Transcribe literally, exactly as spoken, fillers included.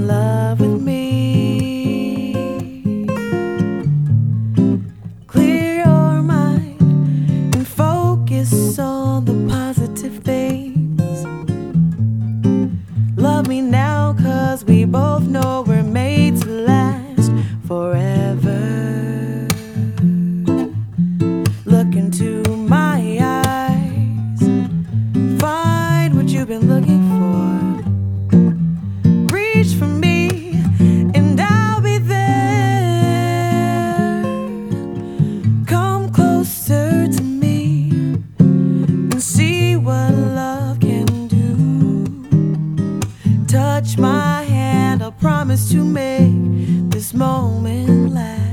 love with me. Clear your mind and focus on the positive things. Love me now, 'cause we both know we're made to last forever. Look into my eyes, find what you've been looking for. Reach for me and I'll be there. Come closer to me and see what love can do. Touch my hand, I'll promise to make this moment last.